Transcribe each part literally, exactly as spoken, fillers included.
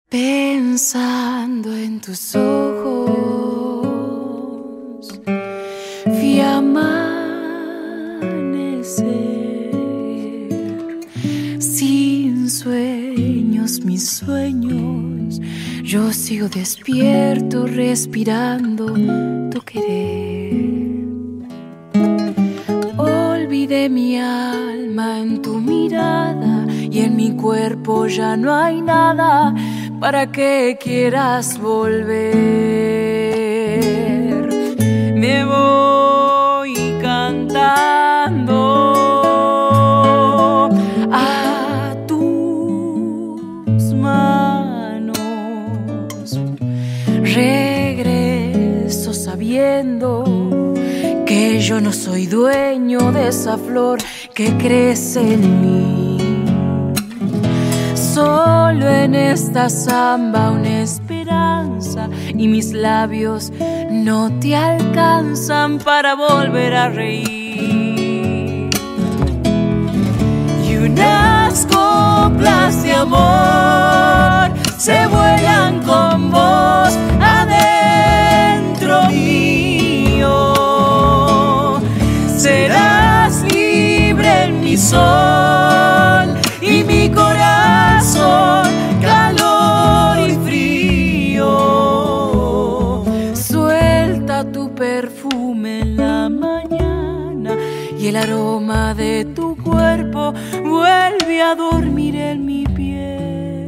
Pensando en tus ojos, vi amanecer. Sin sueños, mis sueños, yo sigo despierto, respirando tu querer. Olvidé mi alma en tu mirada y en mi cuerpo ya no hay nada para que quieras volver. Me voy cantando a tus manos. Regreso sabiendo que yo no soy dueño de esa flor que crece en mí. Solo en esta samba una esperanza y mis labios no te alcanzan para volver a reír. Y unas coplas de amor se vuelan con vos adentro mío. Serás libre en mi sol y mi corazón, calor y frío. Suelta tu perfume en la mañana y el aroma de tu cuerpo vuelve a dormir en mi piel.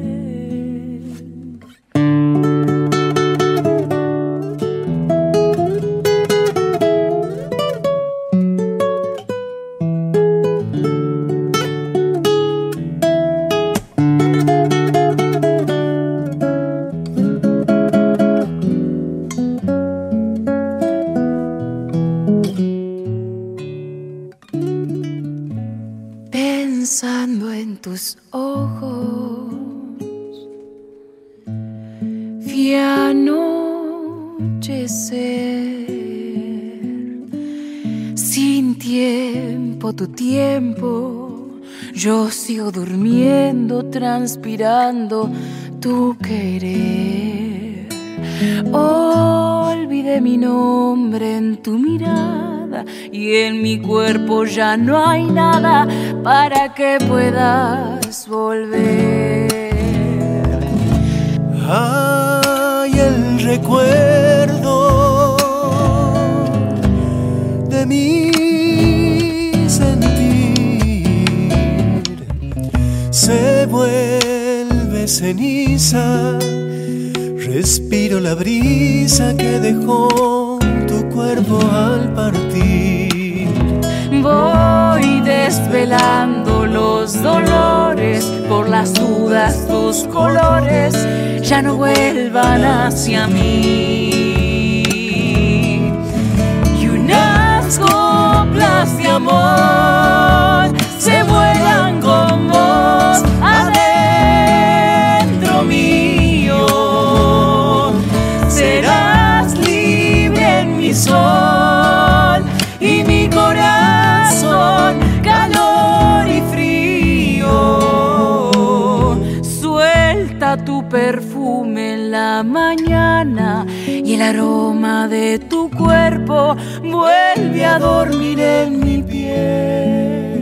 Pensando en tus ojos, vi anochecer. Sin tiempo, tu tiempo, yo sigo durmiendo, transpirando tu querer. Olvidé mi nombre en tu mirada y en mi cuerpo ya no hay nada para que puedas volver. Ay, el recuerdo de mi sentir se vuelve ceniza. Respiro la brisa que dejó tu cuerpo al partir. Voy desvelando los dolores, por las dudas tus colores ya no vuelvan hacia mí. Y unas coplas de amor se vuelan con vos adentro mío. Serás libre en mi sol y mi corazón, calor y frío. Suelta tu perfume en la mañana y el aroma de tu cuerpo vuelve a dormir en mi piel.